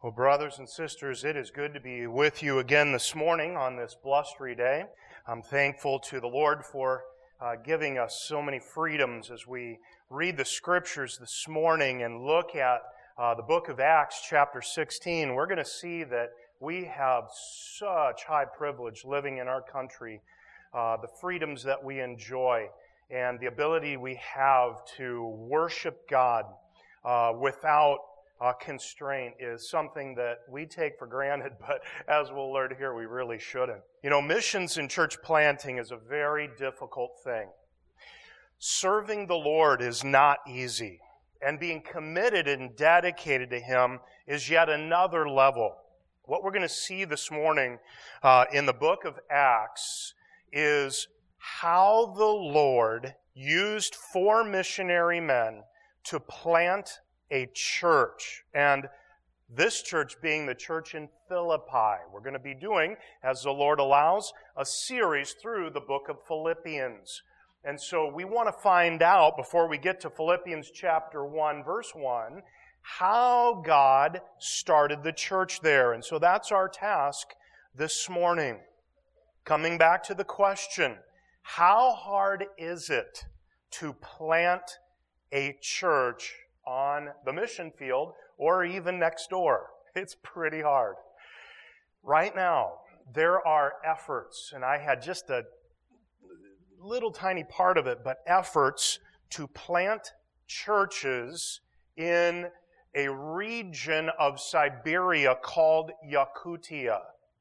Well, brothers and sisters, it is good to be with you again this morning on this blustery day. I'm thankful to the Lord for giving us so many freedoms as we read the Scriptures this morning and look at the book of Acts chapter 16. We're going to see that we have such high privilege living in our country, the freedoms that we enjoy, and the ability we have to worship God without constraint is something that we take for granted, but as we'll learn here, we really shouldn't. You know, missions and church planting is a very difficult thing. Serving the Lord is not easy, and being committed and dedicated to Him is yet another level. What we're going to see this morning in the book of Acts is how the Lord used 4 missionary men to plant a church, and this church being the church in Philippi. We're going to be doing, as the Lord allows, a series through the book of Philippians. And so we want to find out, before we get to Philippians chapter 1, verse 1, how God started the church there. And so that's our task this morning. Coming back to the question, how hard is it to plant a church on the mission field or even next door? It's pretty hard. Right now, there are efforts, and I had just a little tiny part of it, but efforts to plant churches in a region of Siberia called Yakutsk.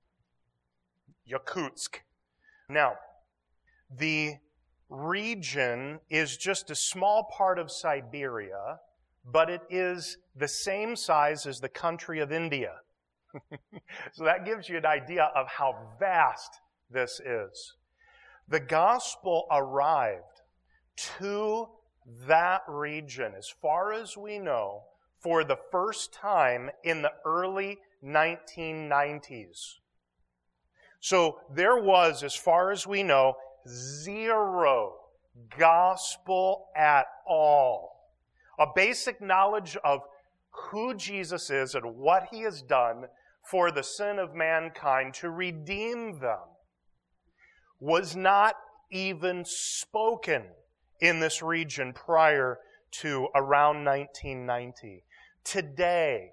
Now, the region is just a small part of Siberia, but it is the same size as the country of India. So that gives you an idea of how vast this is. The gospel arrived to that region, as far as we know, for the first time in the early 1990s. So there was, as far as we know, zero gospel at all. A basic knowledge of who Jesus is and what He has done for the sin of mankind to redeem them was not even spoken in this region prior to around 1990. Today,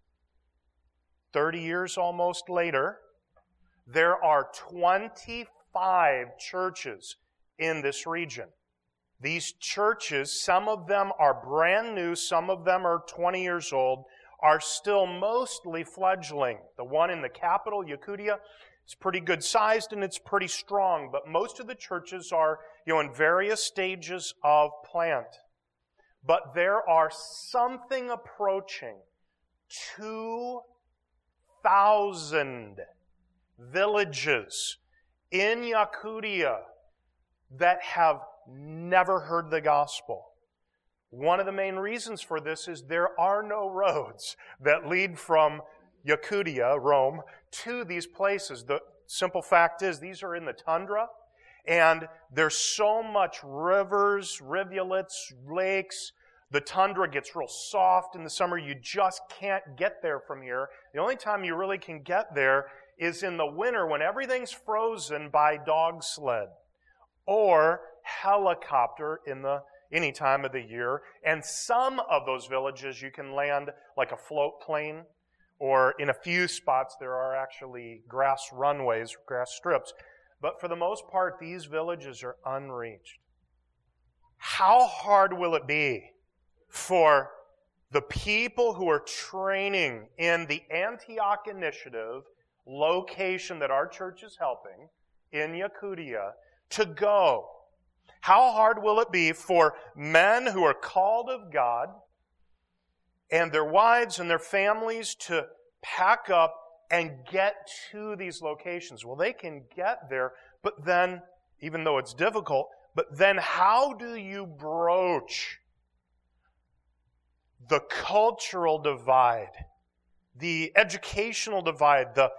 30 years almost later, there are 25 churches in this region. These churches, some of them are brand new, some of them are 20 years old, are still mostly fledgling. The one in the capital, Yakutia, is pretty good sized and it's pretty strong, but most of the churches are, in various stages of plant. But there are something approaching 2,000 villages in Yakutia that have never heard the gospel. One of the main reasons for this is there are no roads that lead from Yakutia, Rome, to these places. The simple fact is these are in the tundra, and there's so much rivers, rivulets, lakes. The tundra gets real soft in the summer. You just can't get there from here. The only time you really can get there is in the winter when everything's frozen by dog sled or helicopter any time of the year. And some of those villages you can land like a float plane, or in a few spots there are actually grass runways, grass strips. But for the most part, these villages are unreached. How hard will it be for the people who are training in the Antioch Initiative location that our church is helping in Yakutia to go? How hard will it be for men who are called of God and their wives and their families to pack up and get to these locations? Well, they can get there, but then, even though it's difficult, but then how do you broach the cultural divide, the educational divide, the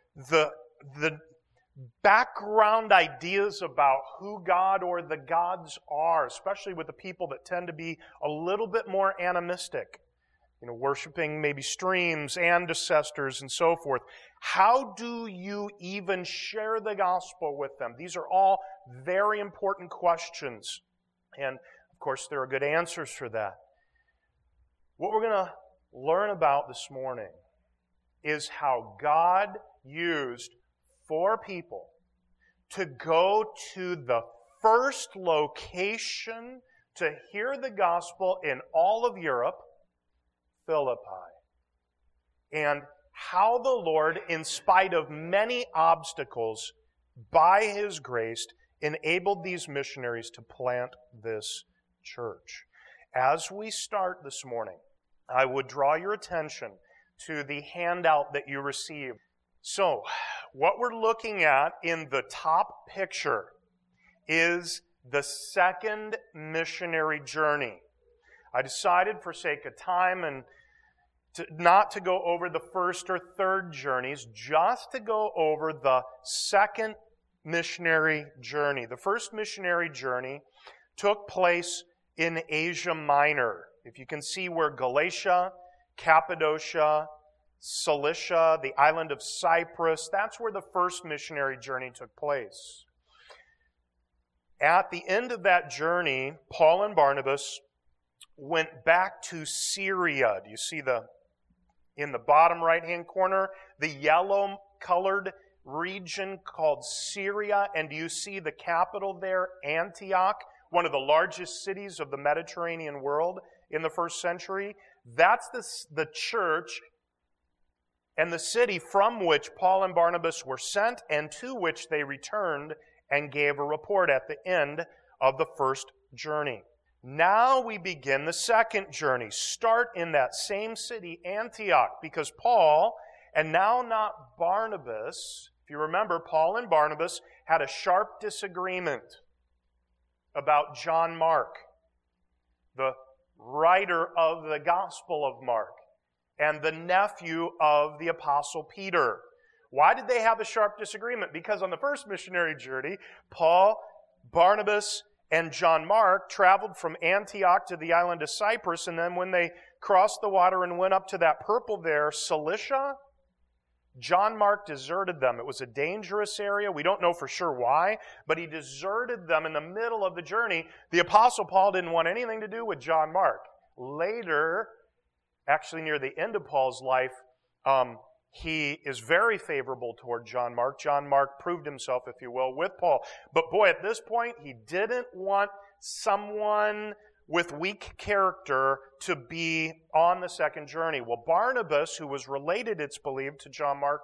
background ideas about who God or the gods are, especially with the people that tend to be a little bit more animistic? worshiping maybe streams, ancestors, and so forth. How do you even share the gospel with them? These are all very important questions. And, of course, there are good answers for that. What we're going to learn about this morning is how God used 4 people to go to the first location to hear the gospel in all of Europe, Philippi. And how the Lord, in spite of many obstacles, by His grace, enabled these missionaries to plant this church. As we start this morning, I would draw your attention to the handout that you received. So, what we're looking at in the top picture is the second missionary journey. I decided, for sake of time, and not to go over the first or third journeys, just to go over the second missionary journey. The first missionary journey took place in Asia Minor. If you can see where Galatia, Cappadocia, Cilicia, the island of Cyprus, that's where the first missionary journey took place. At the end of that journey, Paul and Barnabas went back to Syria. Do you see in the bottom right-hand corner, the yellow-colored region called Syria? And do you see the capital there, Antioch, one of the largest cities of the Mediterranean world in the first century? That's the church and the city from which Paul and Barnabas were sent and to which they returned and gave a report at the end of the first journey. Now we begin the second journey. Start in that same city, Antioch, because Paul, and now not Barnabas, if you remember, Paul and Barnabas had a sharp disagreement about John Mark, the writer of the Gospel of Mark, and the nephew of the Apostle Peter. Why did they have a sharp disagreement? Because on the first missionary journey, Paul, Barnabas, and John Mark traveled from Antioch to the island of Cyprus, and then when they crossed the water and went up to that purple there, Cilicia, John Mark deserted them. It was a dangerous area. We don't know for sure why, but he deserted them in the middle of the journey. The Apostle Paul didn't want anything to do with John Mark. Later, actually near the end of Paul's life, he is very favorable toward John Mark. John Mark proved himself, if you will, with Paul. But boy, at this point, he didn't want someone with weak character to be on the second journey. Well, Barnabas, who was related, it's believed, to John Mark,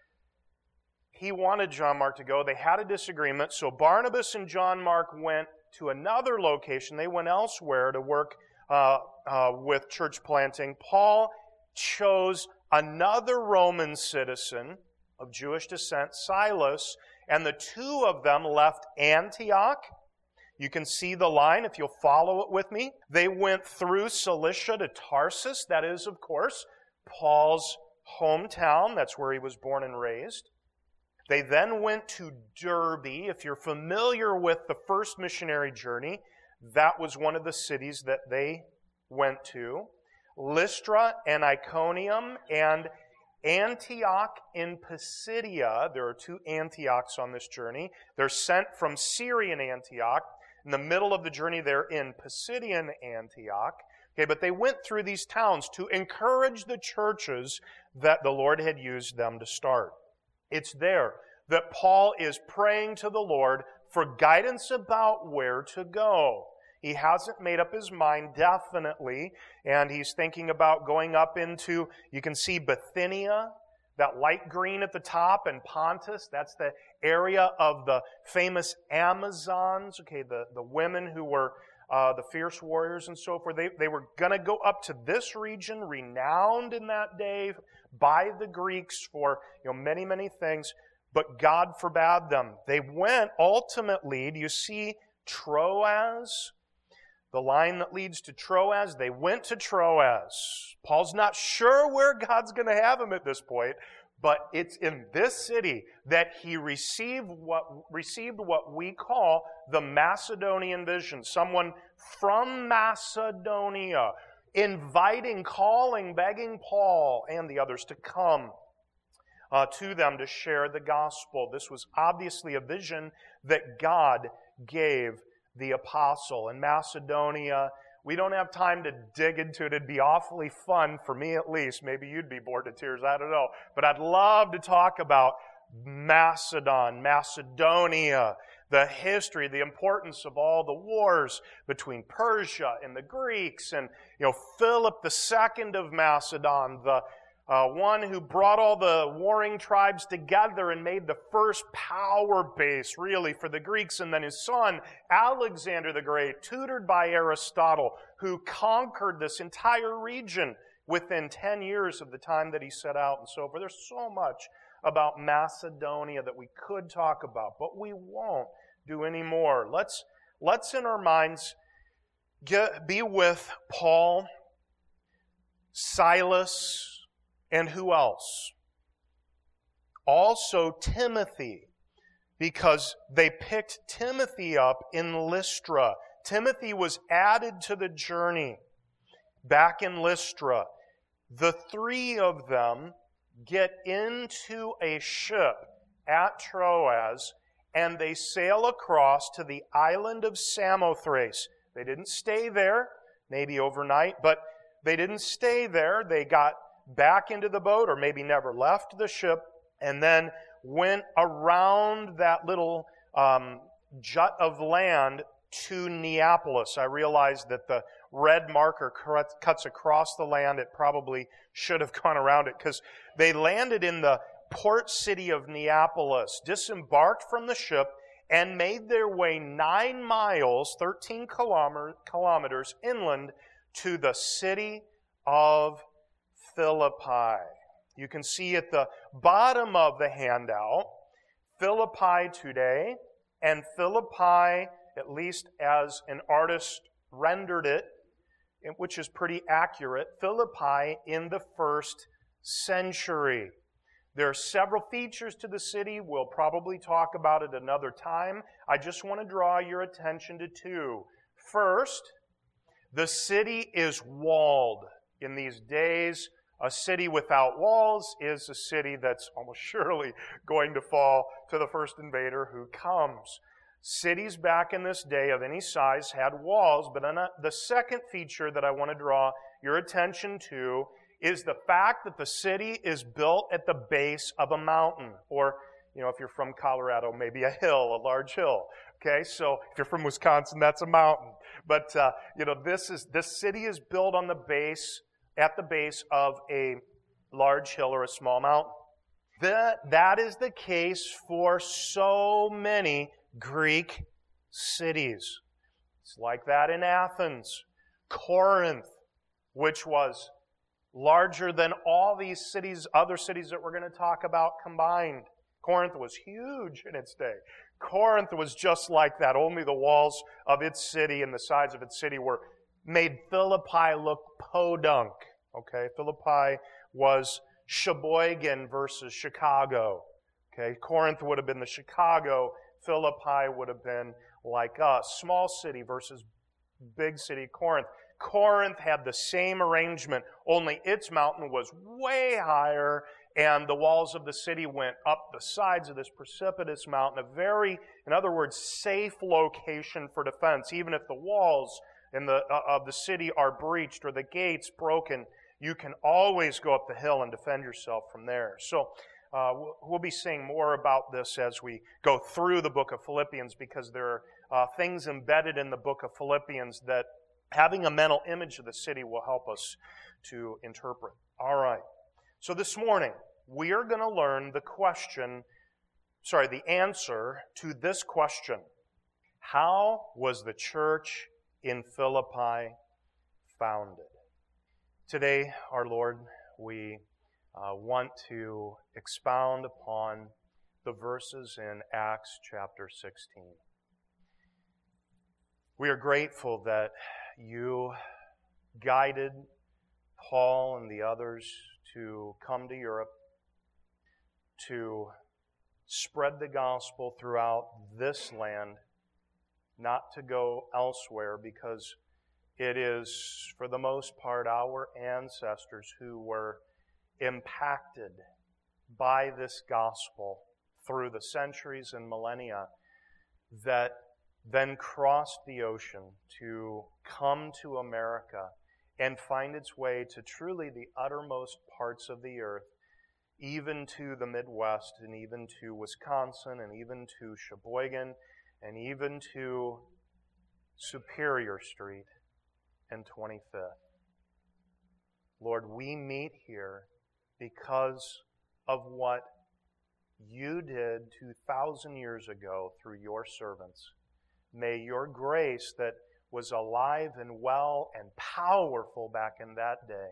he wanted John Mark to go. They had a disagreement, so Barnabas and John Mark went to another location. They went elsewhere to work with church planting. Paul chose another Roman citizen of Jewish descent, Silas, and the two of them left Antioch. You can see the line if you'll follow it with me. They went through Cilicia to Tarsus. That is, of course, Paul's hometown. That's where he was born and raised. They then went to Derbe. If you're familiar with the first missionary journey, that was one of the cities that they went to. Lystra and Iconium and Antioch in Pisidia. There are two Antiochs on this journey. They're sent from Syrian Antioch. In the middle of the journey, they're in Pisidian Antioch. Okay, but they went through these towns to encourage the churches that the Lord had used them to start. It's there that Paul is praying to the Lord for guidance about where to go. He hasn't made up his mind definitely, and he's thinking about going up into, you can see Bithynia, that light green at the top, and Pontus, that's the area of the famous Amazons, okay, the women who were the fierce warriors and so forth. They were going to go up to this region, renowned in that day by the Greeks for many, many things, but God forbade them. They went ultimately, do you see Troas? The line that leads to Troas, they went to Troas. Paul's not sure where God's going to have him at this point, but it's in this city that he received what we call the Macedonian vision. Someone from Macedonia inviting, calling, begging Paul and the others to come to them to share the gospel. This was obviously a vision that God gave the apostle. In Macedonia, we don't have time to dig into it. It'd be awfully fun, for me at least. Maybe you'd be bored to tears, I don't know. But I'd love to talk about Macedonia, the history, the importance of all the wars between Persia and the Greeks, and Philip II of Macedon, the one who brought all the warring tribes together and made the first power base, really, for the Greeks, and then his son, Alexander the Great, tutored by Aristotle, who conquered this entire region within 10 years of the time that he set out, and so forth. There's so much about Macedonia that we could talk about, but we won't do any more. Let's in our minds be with Paul, Silas, and who else? Also Timothy, because they picked Timothy up in Lystra. Timothy was added to the journey back in Lystra. The three of them get into a ship at Troas, and they sail across to the island of Samothrace. They didn't stay there, maybe overnight, but they didn't stay there. They got back into the boat, or maybe never left the ship, and then went around that little jut of land to Neapolis. I realize that the red marker cuts across the land. It probably should have gone around it, because they landed in the port city of Neapolis, disembarked from the ship, and made their way 9 miles, 13 kilometers inland to the city of Philippi. You can see at the bottom of the handout, Philippi today, and Philippi, at least as an artist rendered it, which is pretty accurate, Philippi in the 1st century. There are several features to the city. We'll probably talk about it another time. I just want to draw your attention to 2. First, the city is walled. In these days, a city without walls is a city that's almost surely going to fall to the first invader who comes. Cities back in this day of any size had walls, but the second feature that I want to draw your attention to is the fact that the city is built at the base of a mountain, or, if you're from Colorado, maybe a hill, a large hill. Okay, so if you're from Wisconsin, that's a mountain. But, this city is built on at the base of a large hill or a small mountain. That is the case for so many Greek cities. It's like that in Athens. Corinth, which was larger than all these cities, other cities that we're going to talk about combined. Corinth was huge in its day. Corinth was just like that. Only the walls of its city and the sides of its city made Philippi look podunk. Okay, Philippi was Sheboygan versus Chicago. Okay, Corinth would have been the Chicago. Philippi would have been like us. Small city versus big city Corinth. Corinth had the same arrangement, only its mountain was way higher, and the walls of the city went up the sides of this precipitous mountain. A very, in other words, safe location for defense. Even if the walls of the city are breached or the gates broken, you can always go up the hill and defend yourself from there. So we'll be seeing more about this as we go through the book of Philippians, because there are things embedded in the book of Philippians that having a mental image of the city will help us to interpret. All right. So this morning, we are going to learn the answer to this question. How was the church in Philippi founded? Today, our Lord, we want to expound upon the verses in Acts chapter 16. We are grateful that you guided Paul and the others to come to Europe, to spread the gospel throughout this land, not to go elsewhere, because It is, for the most part, our ancestors who were impacted by this gospel through the centuries and millennia that then crossed the ocean to come to America and find its way to truly the uttermost parts of the earth, even to the Midwest, and even to Wisconsin, and even to Sheboygan, and even to Superior Street and 25th. Lord, we meet here because of what you did 2,000 years ago through your servants. May your grace that was alive and well and powerful back in that day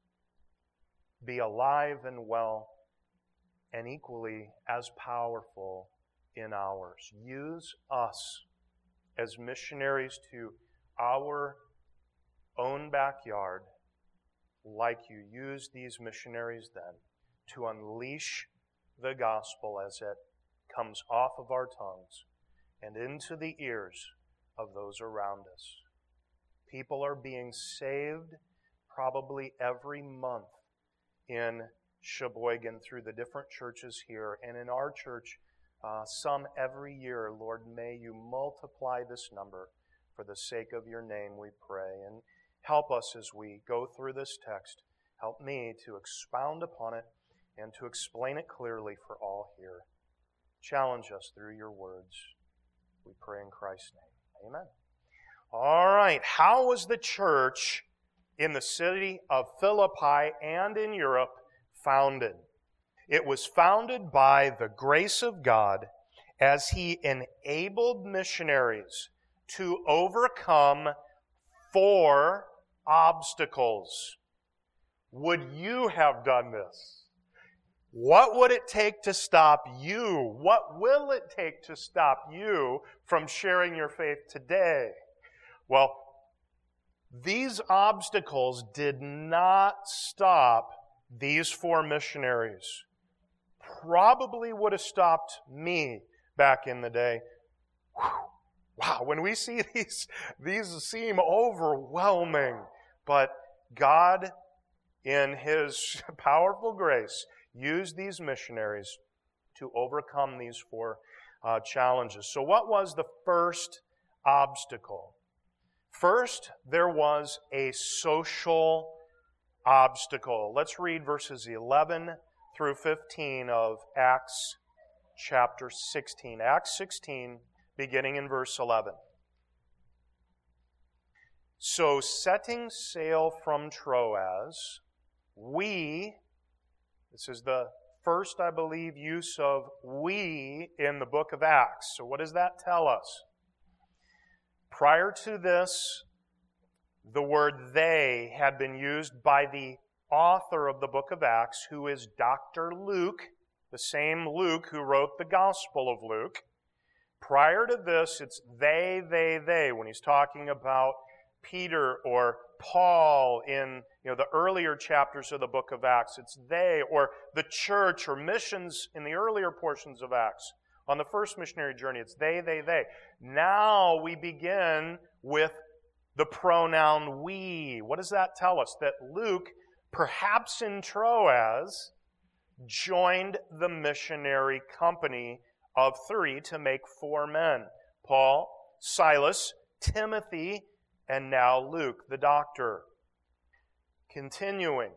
be alive and well and equally as powerful in ours. Use us as missionaries to our own backyard, like you used these missionaries then, to unleash the gospel as it comes off of our tongues and into the ears of those around us. People are being saved probably every month in Sheboygan through the different churches here, and in our church, some every year. Lord, may you multiply this number for the sake of your name, we pray. And help us as we go through this text. Help me to expound upon it and to explain it clearly for all here. Challenge us through your words. We pray in Christ's name. Amen. All right. How was the church in the city of Philippi and in Europe founded? It was founded by the grace of God as He enabled missionaries to overcome 4 obstacles. Would you have done this? What would it take to stop you? What will it take to stop you from sharing your faith today? Well, these obstacles did not stop these 4 missionaries. Probably would have stopped me back in the day. Whew. Wow, when we see these seem overwhelming. But God, in His powerful grace, used these missionaries to overcome these 4 challenges. So what was the first obstacle? First, there was a social obstacle. Let's read verses 11 through 15 of Acts chapter 16. Acts 16, beginning in verse 11. So setting sail from Troas, this is the first, I believe, use of we in the book of Acts. So what does that tell us? Prior to this, the word they had been used by the author of the book of Acts, who is Dr. Luke, the same Luke who wrote the Gospel of Luke. Prior to this, it's they, when he's talking about Peter or Paul in the earlier chapters of the book of Acts. It's they, or the church or missions in the earlier portions of Acts. On the first missionary journey, it's they. Now we begin with the pronoun we. What does that tell us? That Luke, perhaps in Troas, joined the missionary company of 3 to make 4 men. Paul, Silas, Timothy, and now Luke, the doctor. Continuing.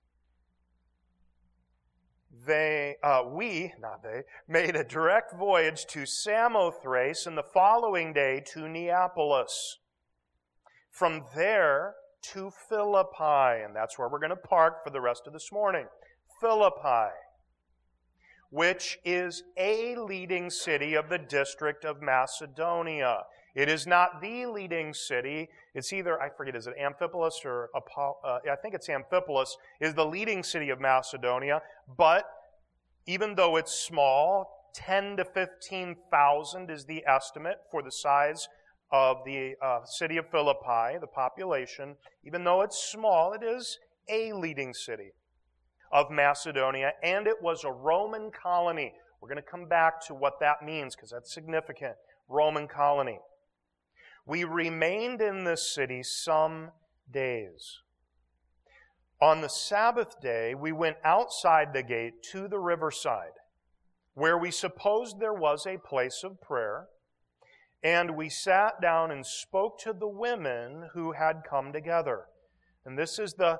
We made a direct voyage to Samothrace and the following day to Neapolis. From there to Philippi, and that's where we're going to park for the rest of this morning. Philippi, which is a leading city of the district of Macedonia. It is not the leading city. It's either, I forget, is it Amphipolis or I think it's Amphipolis, is the leading city of Macedonia. But even though it's small, 10 to 15,000 is the estimate for the size of the city of Philippi, the population. Even though it's small, it is a leading city of Macedonia, and it was a Roman colony. We're going to come back to what that means because that's significant. Roman colony. we remained in this city some days. On the Sabbath day, we went outside the gate to the riverside, where we supposed there was a place of prayer, and we sat down and spoke to the women who had come together. And this is the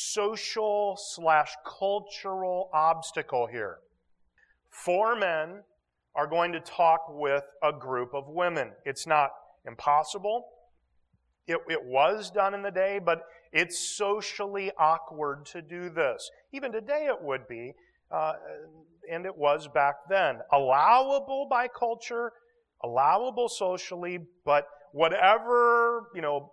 social/cultural obstacle here. 4 men are going to talk with a group of women. It's not impossible. It was done in the day, but it's socially awkward to do this. Even today it would be, and it was back then. Allowable by culture, allowable socially, but whatever,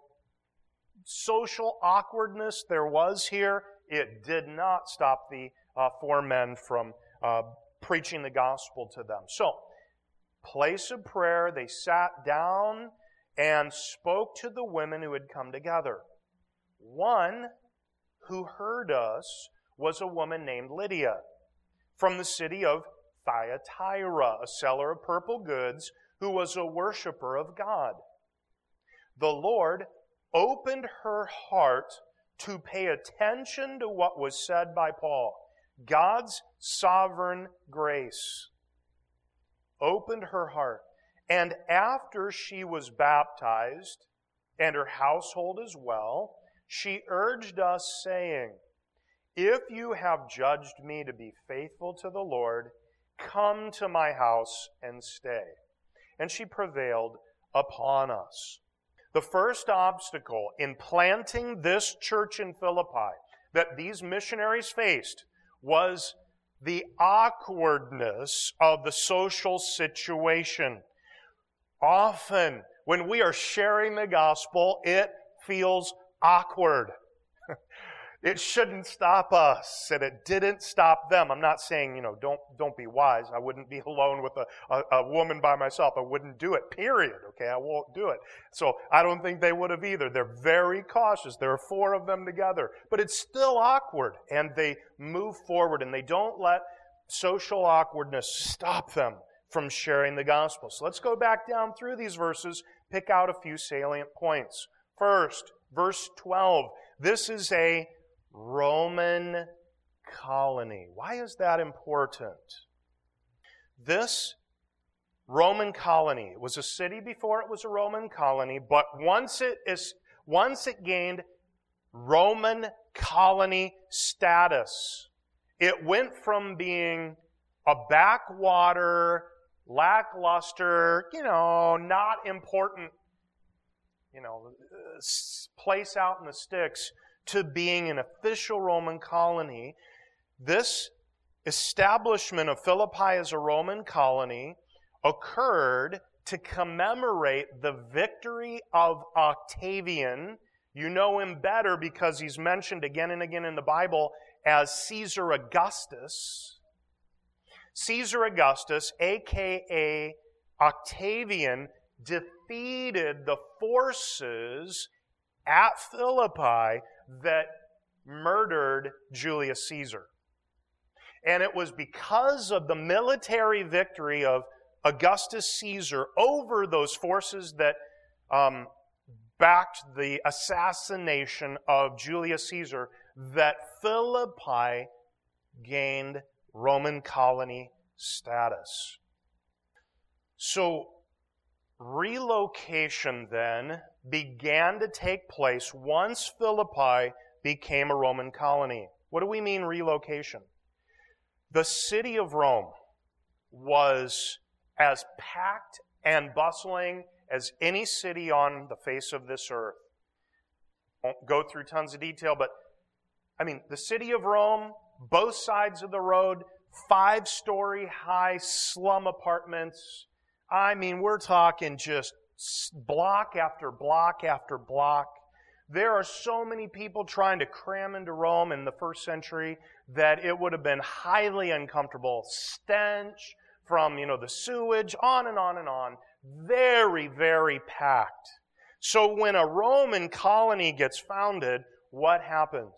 social awkwardness there was here, it did not stop the 4 men from preaching the gospel to them. So, place of prayer, they sat down and spoke to the women who had come together. One who heard us was a woman named Lydia from the city of Thyatira, a seller of purple goods, who was a worshiper of God. The Lord opened her heart to pay attention to what was said by Paul. God's sovereign grace opened her heart. And after she was baptized, and her household as well, she urged us, saying, "If you have judged me to be faithful to the Lord, come to my house and stay." And she prevailed upon us. The first obstacle in planting this church in Philippi that these missionaries faced was the awkwardness of the social situation. Often, when we are sharing the gospel, it feels awkward. It shouldn't stop us, and it didn't stop them. I'm not saying, don't be wise. I wouldn't be alone with a woman by myself. I wouldn't do it, period. Okay, I won't do it. So I don't think they would have either. They're very cautious. There are 4 of them together. But it's still awkward, and they move forward, and they don't let social awkwardness stop them from sharing the gospel. So let's go back down through these verses, pick out a few salient points. First, verse 12. This is a Roman colony. Why is that important? This Roman colony was a city before it was a Roman colony, but once it gained Roman colony status, it went from being a backwater, lackluster, not important, place out in the sticks, to being an official Roman colony. This establishment of Philippi as a Roman colony occurred to commemorate the victory of Octavian. You know him better because he's mentioned again and again in the Bible as Caesar Augustus. Caesar Augustus, a.k.a. Octavian, defeated the forces at Philippi that murdered Julius Caesar. And it was because of the military victory of Augustus Caesar over those forces that backed the assassination of Julius Caesar that Philippi gained Roman colony status. So, relocation then began to take place once Philippi became a Roman colony. What do we mean relocation? The city of Rome was as packed and bustling as any city on the face of this earth. Won't go through tons of detail, but the city of Rome, both sides of the road, 5-story high slum apartments. We're talking just block after block after block. There are so many people trying to cram into Rome in the first century that it would have been highly uncomfortable. Stench from, the sewage, on and on and on. Very, very packed. So when a Roman colony gets founded, what happens?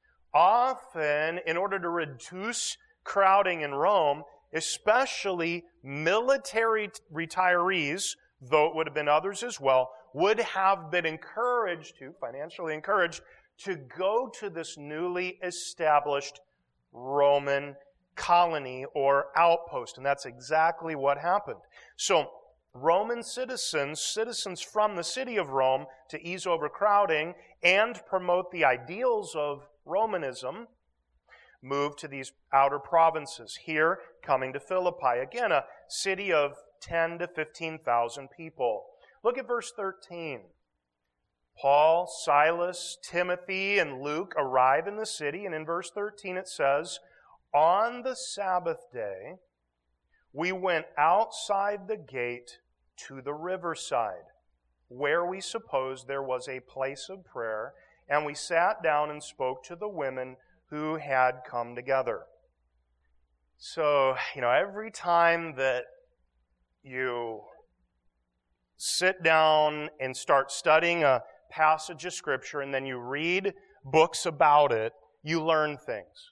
Often, in order to reduce crowding in Rome, especially military retirees, though it would have been others as well, would have been financially encouraged, to go to this newly established Roman colony or outpost. And that's exactly what happened. So Roman citizens from the city of Rome, to ease overcrowding and promote the ideals of Romanism, moved to these outer provinces. Here, coming to Philippi, again, a city of 10 to 15,000 people. Look at verse 13. Paul, Silas, Timothy, and Luke arrive in the city, and in verse 13 it says, "On the Sabbath day, we went outside the gate to the riverside, where we supposed there was a place of prayer, and we sat down and spoke to the women who had come together." So, every time that you sit down and start studying a passage of Scripture and then you read books about it, you learn things.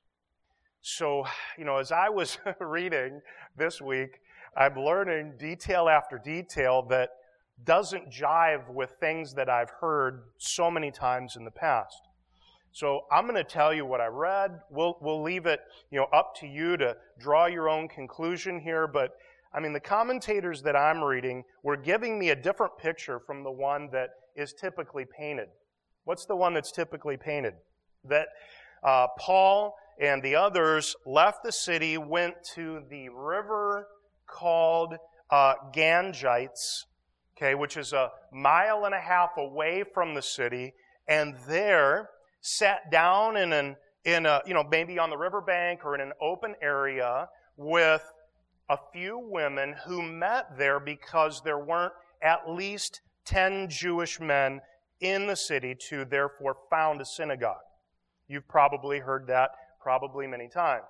So, as I was reading this week, I'm learning detail after detail that doesn't jive with things that I've heard so many times in the past. So I'm going to tell you what I read. We'll leave it, up to you to draw your own conclusion here. But the commentators that I'm reading were giving me a different picture from the one that is typically painted. What's the one that's typically painted? That Paul and the others left the city, went to the river called Gangites, which is 1.5 miles away from the city, and there sat down in a maybe on the riverbank or in an open area with a few women who met there because there weren't at least 10 Jewish men in the city to therefore found a synagogue. You've probably heard that many times.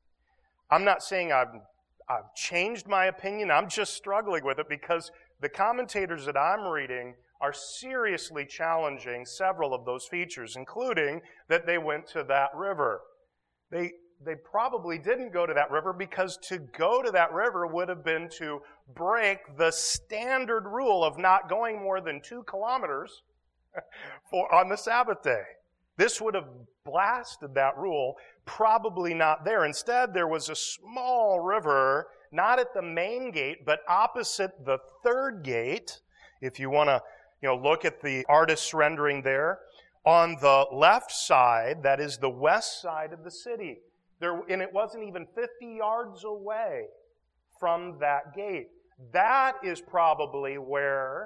I'm not saying I've changed my opinion. I'm just struggling with it because the commentators that I'm reading are seriously challenging several of those features, including that they went to that river. They probably didn't go to that river because to go to that river would have been to break the standard rule of not going more than 2 kilometers on the Sabbath day. This would have blasted that rule. Probably not there. Instead, there was a small river, not at the main gate, but opposite the third gate. If you want to, look at the artist's rendering there, on the left side, that is the west side of the city. And it wasn't even 50 yards away from that gate. That is probably where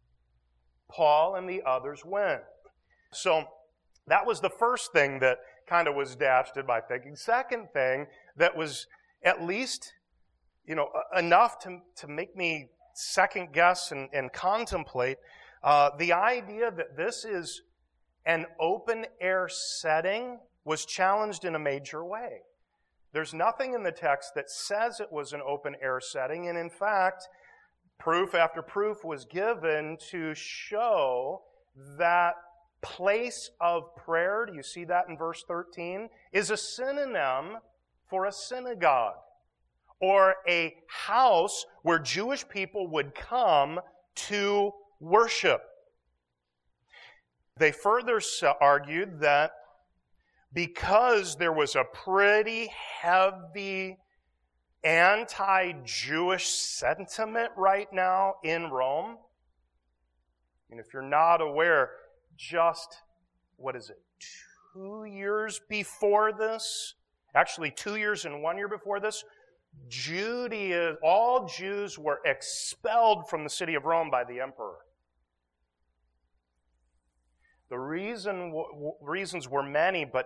Paul and the others went. So that was the first thing that kind of was dashed in my thinking. Second thing that was at least, enough to make me second guess and contemplate the idea that this is an open air setting was challenged in a major way. There's nothing in the text that says it was an open air setting, and in fact, proof after proof was given to show that place of prayer, do you see that in verse 13, is a synonym for a synagogue, or a house where Jewish people would come to worship. They further argued that because there was a pretty heavy anti-Jewish sentiment right now in Rome, and if you're not aware, just, 2 years before this, actually 2 years and 1 year before this, all Jews were expelled from the city of Rome by the emperor. The reasons were many, but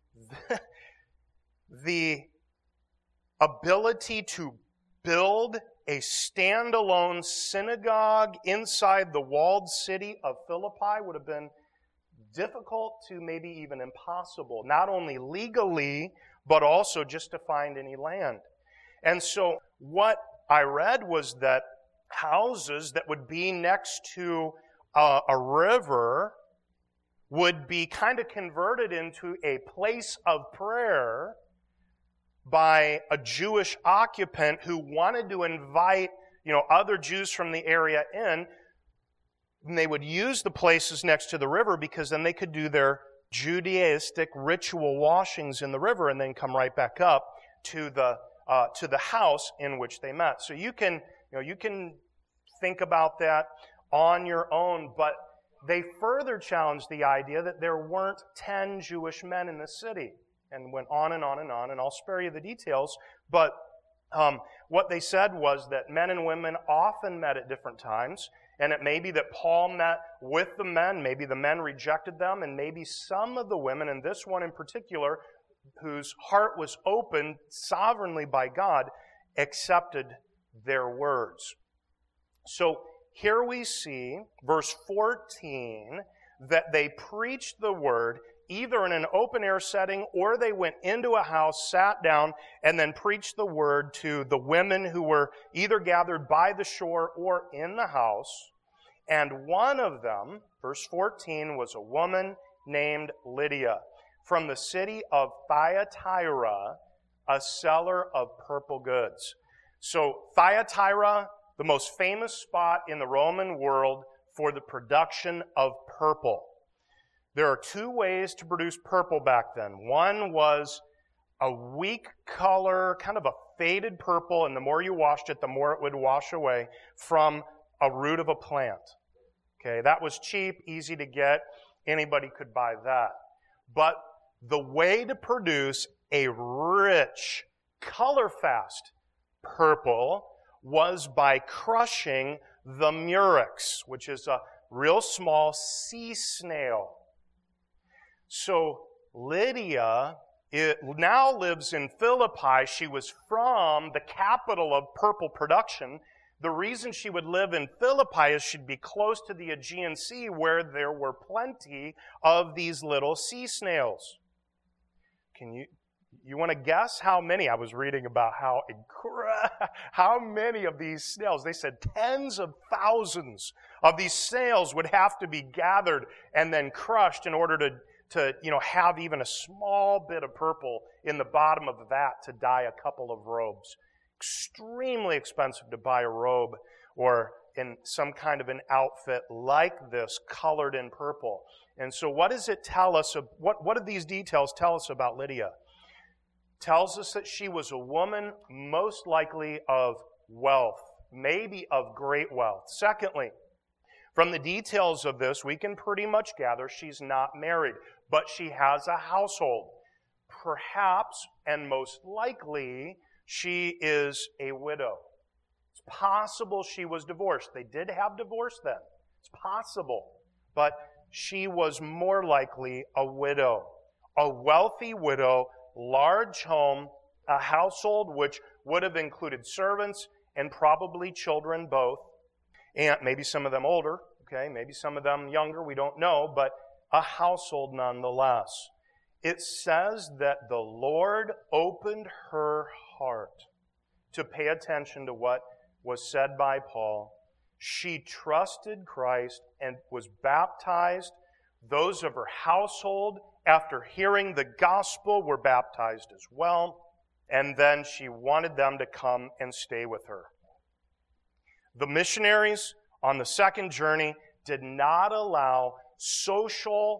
the ability to build a standalone synagogue inside the walled city of Philippi would have been difficult to maybe even impossible, not only legally, but also just to find any land. And so what I read was that houses that would be next to a river would be kind of converted into a place of prayer by a Jewish occupant who wanted to invite, other Jews from the area in, And they would use the places next to the river because then they could do their Judaistic ritual washings in the river and then come right back up to the house in which they met. So you can think about that on your own, but they further challenged the idea that there weren't 10 Jewish men in the city, and went on and on and on, and I'll spare you the details, but what they said was that men and women often met at different times, and it may be that Paul met with the men, maybe the men rejected them, and maybe some of the women, and this one in particular, whose heart was opened sovereignly by God, accepted their words. So here we see, verse 14, that they preached the word either in an open-air setting or they went into a house, sat down, and then preached the word to the women who were either gathered by the shore or in the house. And one of them, verse 14, was a woman named Lydia from the city of Thyatira, a seller of purple goods. So Thyatira, the most famous spot in the Roman world for the production of purple. There are two ways to produce purple back then. One was a weak color, kind of a faded purple, and the more you washed it, the more it would wash away from a root of a plant. Okay, that was cheap, easy to get. Anybody could buy that. But the way to produce a rich, color-fast purple was by crushing the murex, which is a real small sea snail. So Lydia now lives in Philippi. She was from the capital of purple production. The reason she would live in Philippi is she'd be close to the Aegean Sea where there were plenty of these little sea snails. You want to guess how many? I was reading about how many of these snails. They said tens of thousands of these snails would have to be gathered and then crushed in order to have even a small bit of purple in the bottom of that to dye a couple of robes. Extremely expensive to buy a robe or in some kind of an outfit like this colored in purple. And so what does it tell us? What do these details tell us about Lydia? Tells us that she was a woman most likely of wealth, maybe of great wealth. Secondly, from the details of this, we can pretty much gather she's not married, but she has a household. Perhaps, and most likely, she is a widow. It's possible she was divorced. They did have divorce then. It's possible. But she was more likely a widow. A wealthy widow, large home, a household which would have included servants and probably children both. And maybe some of them older, okay, maybe some of them younger, we don't know, but a household nonetheless. It says that the Lord opened her heart to pay attention to what was said by Paul. She trusted Christ and was baptized. Those of her household, after hearing the gospel, were baptized as well. And then she wanted them to come and stay with her. The missionaries on the second journey did not allow social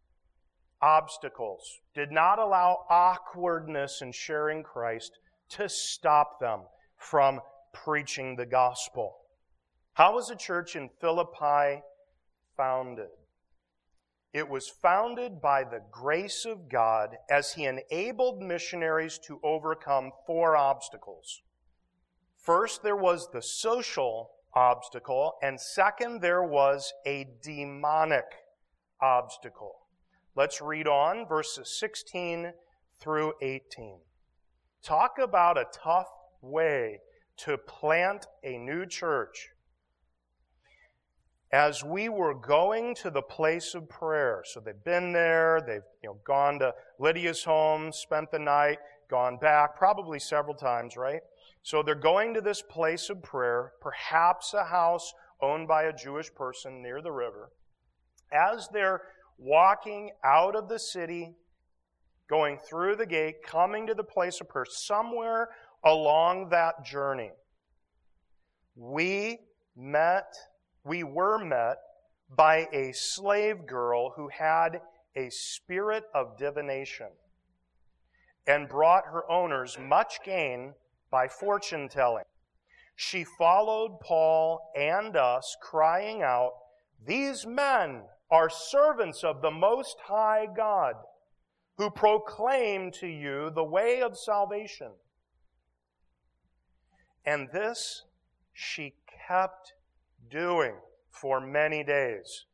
obstacles, did not allow awkwardness in sharing Christ to stop them from preaching the gospel. How was the church in Philippi founded? It was founded by the grace of God as He enabled missionaries to overcome 4 obstacles. First, there was the social obstacle, and second, there was a demonic obstacle. Let's read on, verses 16 through 18. Talk about a tough way to plant a new church. As we were going to the place of prayer, so they've been there, they've gone to Lydia's home, spent the night, gone back, probably several times, right? So they're going to this place of prayer, perhaps a house owned by a Jewish person near the river. As they're walking out of the city, going through the gate, coming to the place of prayer, somewhere along that journey, we were met by a slave girl who had a spirit of divination, and brought her owners much gain by fortune-telling. She followed Paul and us, crying out, "These men are servants of the Most High God, who proclaim to you the way of salvation." And this she kept doing for many days.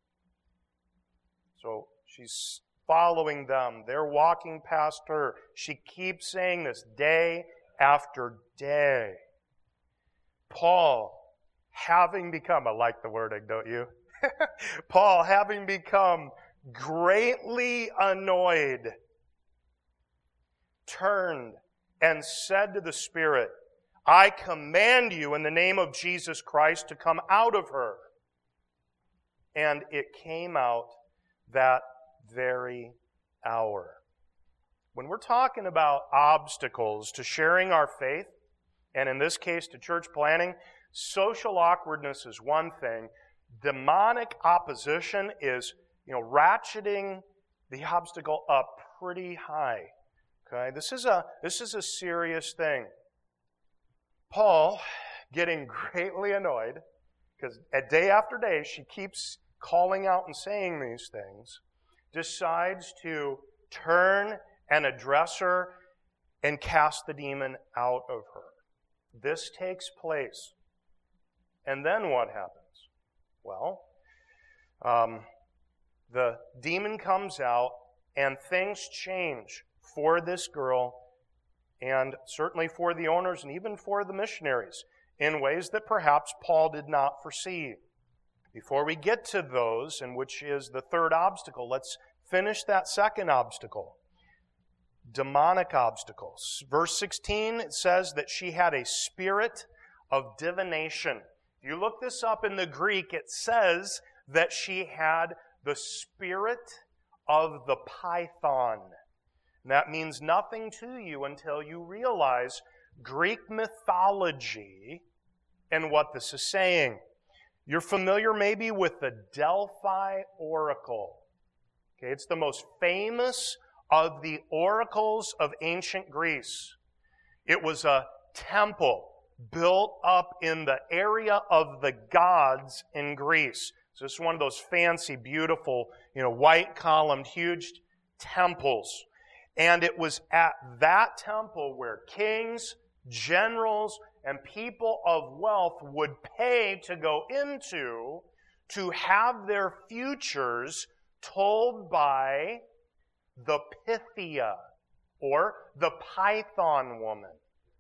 So she's following them. They're walking past her. She keeps saying this day after day. Paul, having become, I like the wording, don't you? Paul, having become greatly annoyed, turned and said to the Spirit, "I command you in the name of Jesus Christ to come out of her." And it came out that very hour. When we're talking about obstacles to sharing our faith, and in this case to church planning, social awkwardness is one thing. Demonic opposition is, ratcheting the obstacle up pretty high. Okay, this is a serious thing. Paul, getting greatly annoyed, because day after day she keeps calling out and saying these things, decides to turn and address her and cast the demon out of her. This takes place. And then what happens? Well, the demon comes out and things change for this girl and certainly for the owners and even for the missionaries in ways that perhaps Paul did not foresee. Before we get to those, and which is the third obstacle, let's finish that second obstacle. Demonic obstacles. Verse 16, it says that she had a spirit of divination. If you look this up in the Greek, it says that she had the spirit of the python. And that means nothing to you until you realize Greek mythology and what this is saying. You're familiar maybe with the Delphi Oracle. Okay, it's the most famous of the oracles of ancient Greece. It was a temple built up in the area of the gods in Greece. So this is one of those fancy, beautiful, white columned, huge temples. And it was at that temple where kings, generals, and people of wealth would pay to go into to have their futures told by the Pythia, or the Python woman.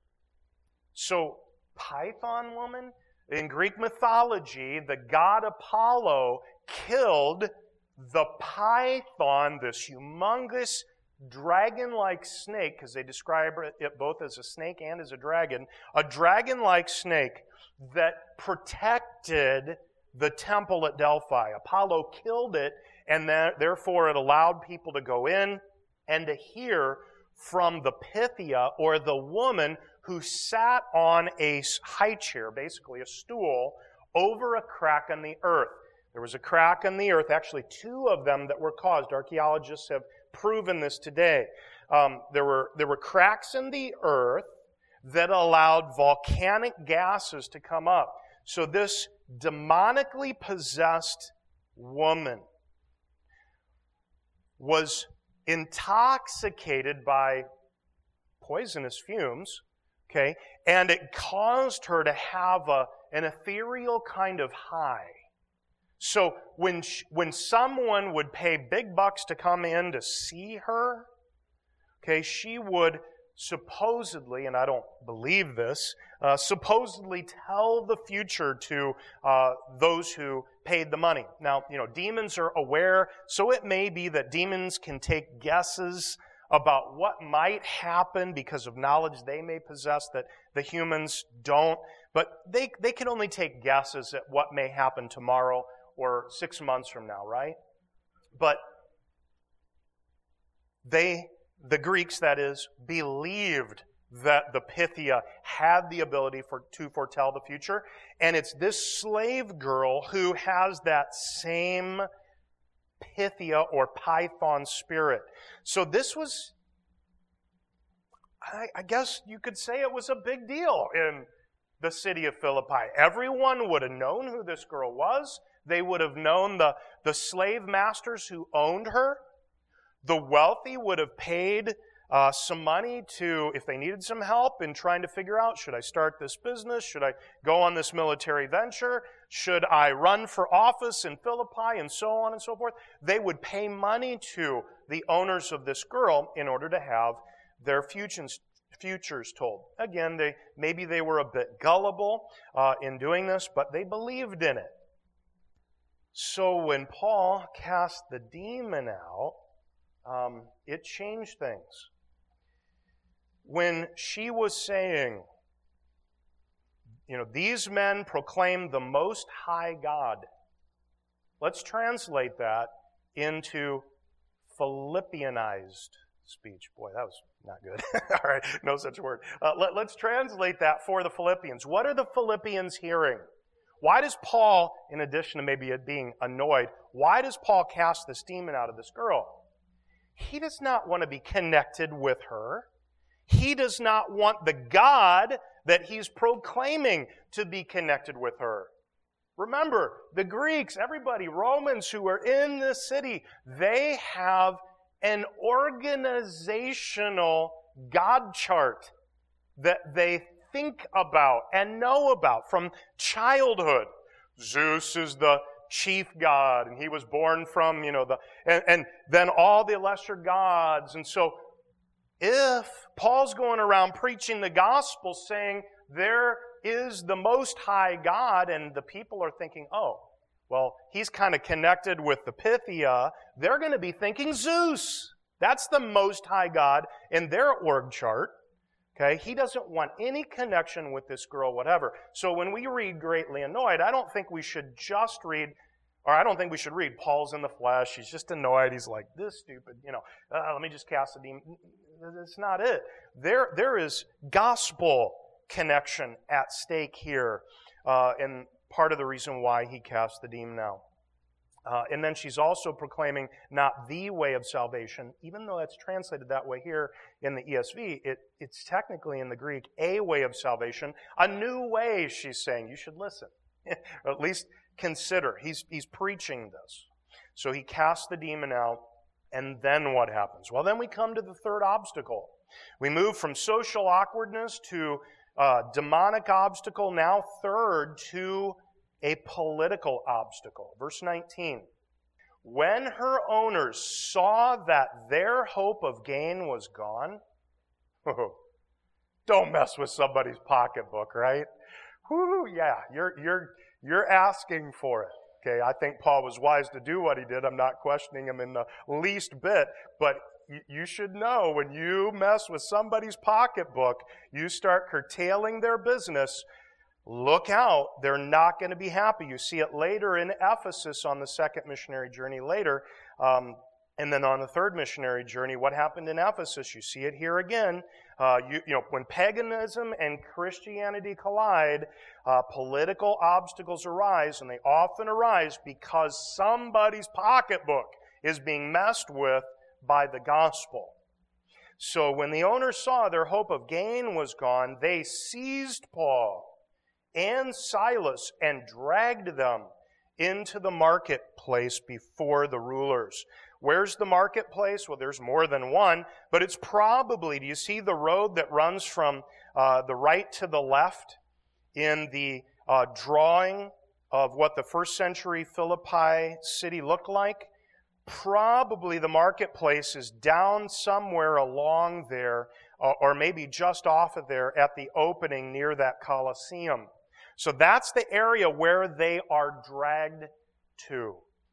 So, Python woman, in Greek mythology, the god Apollo killed the python, this humongous dragon-like snake, because they describe it both as a snake and as a dragon-like snake that protected the temple at Delphi. Apollo killed it, and therefore it allowed people to go in and to hear from the Pythia, or the woman who sat on a high chair, basically a stool, over a crack in the earth. There was a crack in the earth, actually two of them that were caused. Archaeologists have proven this today. There were cracks in the earth that allowed volcanic gases to come up. So this demonically possessed woman was intoxicated by poisonous fumes, okay, and it caused her to have an ethereal kind of high. So when someone would pay big bucks to come in to see her, okay, she would supposedly, and I don't believe this, supposedly tell the future to those who paid the money. Now, demons are aware, so it may be that demons can take guesses about what might happen because of knowledge they may possess that the humans don't, but they can only take guesses at what may happen tomorrow or 6 months from now, right? But the Greeks, that is, believed that the Pythia had the ability to foretell the future. And it's this slave girl who has that same Pythia or Python spirit. So this was, I guess you could say it was a big deal in the city of Philippi. Everyone would have known who this girl was. They would have known the slave masters who owned her. The wealthy would have paid some money to, if they needed some help in trying to figure out, should I start this business? Should I go on this military venture? Should I run for office in Philippi? And so on and so forth. They would pay money to the owners of this girl in order to have their futures told. Again, maybe they were a bit gullible in doing this, but they believed in it. So when Paul cast the demon out, it changed things. When she was saying, these men proclaim the Most High God. Let's translate that into Philippianized speech. Boy, that was not good. All right, no such word. Let's translate that for the Philippians. What are the Philippians hearing? Why does Paul, in addition to maybe it being annoyed, why does Paul cast this demon out of this girl? He does not want to be connected with her. He does not want the God that he's proclaiming to be connected with her. Remember, the Greeks, everybody, Romans who are in this city, they have an organizational God chart that they think about and know about from childhood. Zeus is the chief god, and he was born from, and then all the lesser gods. And so if Paul's going around preaching the gospel saying there is the Most High God, and the people are thinking, oh, well, he's kind of connected with the Pythia, they're going to be thinking Zeus. That's the Most High God in their org chart. Okay, he doesn't want any connection with this girl, whatever. So when we read greatly annoyed, I don't think we should read Paul's in the flesh. He's just annoyed. He's like, this stupid, let me just cast a demon. That's not it. There is gospel connection at stake here, and part of the reason why he cast the demon out. And then she's also proclaiming not the way of salvation, even though that's translated that way here in the ESV. It's technically in the Greek a way of salvation, a new way, she's saying. You should listen, or at least consider. He's preaching this. So he casts the demon out, and then what happens? Well, then we come to the third obstacle. We move from social awkwardness to demonic obstacle, now third to a political obstacle. Verse 19. When her owners saw that their hope of gain was gone, don't mess with somebody's pocketbook, right? Yeah, you're asking for it. Okay, I think Paul was wise to do what he did. I'm not questioning him in the least bit, but you should know when you mess with somebody's pocketbook, you start curtailing their business. Look out, they're not going to be happy. You see it later in Ephesus on the second missionary journey later. And then on the third missionary journey, what happened in Ephesus? You see it here again. When paganism and Christianity collide, political obstacles arise, and they often arise because somebody's pocketbook is being messed with by the gospel. So when the owners saw their hope of gain was gone, they seized Paul and Silas and dragged them into the marketplace before the rulers. Where's the marketplace? Well, there's more than one, but it's probably, do you see the road that runs from the right to the left in the drawing of what the first century Philippi city looked like? Probably the marketplace is down somewhere along there, or maybe just off of there at the opening near that Colosseum. So that's the area where they are dragged to.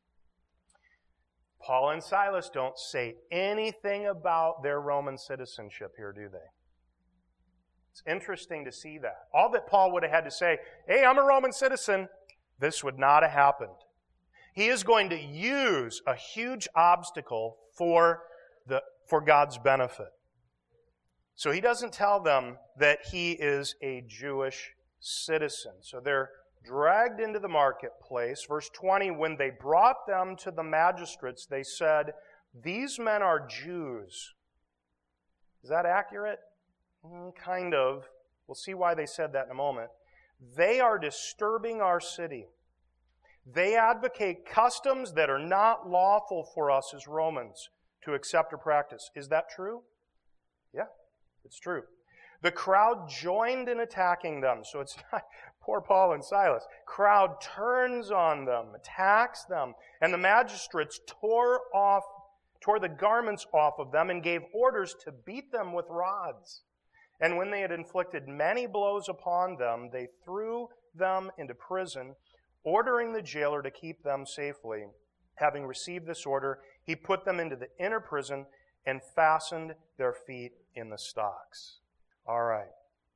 Paul and Silas don't say anything about their Roman citizenship here, do they? It's interesting to see that. All that Paul would have had to say, hey, I'm a Roman citizen, this would not have happened. He is going to use a huge obstacle for God's benefit. So he doesn't tell them that he is a Jewish citizen. So they're dragged into the marketplace. Verse 20, when they brought them to the magistrates, they said, "These men are Jews." Is that accurate? Kind of. We'll see why they said that in a moment. "They are disturbing our city. They advocate customs that are not lawful for us as Romans to accept or practice." Is that true? Yeah, it's true. The crowd joined in attacking them. So it's not poor Paul and Silas. Crowd turns on them, attacks them, and the magistrates tore the garments off of them and gave orders to beat them with rods. And when they had inflicted many blows upon them, they threw them into prison, ordering the jailer to keep them safely. Having received this order, he put them into the inner prison and fastened their feet in the stocks. All right.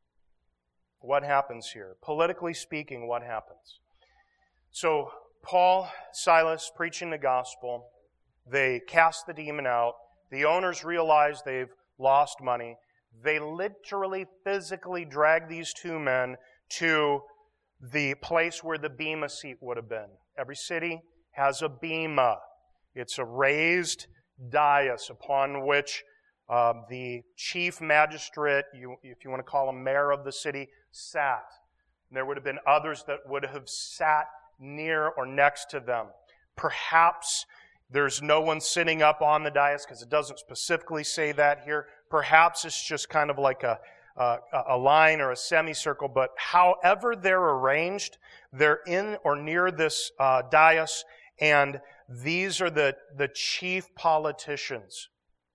What happens here? Politically speaking, what happens? So, Paul, Silas, preaching the gospel, they cast the demon out. The owners realize they've lost money. They literally, physically drag these two men to the place where the bema seat would have been. Every city has a bema. It's a raised dais upon which the chief magistrate, if you want to call him mayor of the city, sat. And there would have been others that would have sat near or next to them. Perhaps there's no one sitting up on the dais because it doesn't specifically say that here. Perhaps it's just kind of like a line or a semicircle, but however they're arranged, they're in or near this dais, and these are the chief politicians.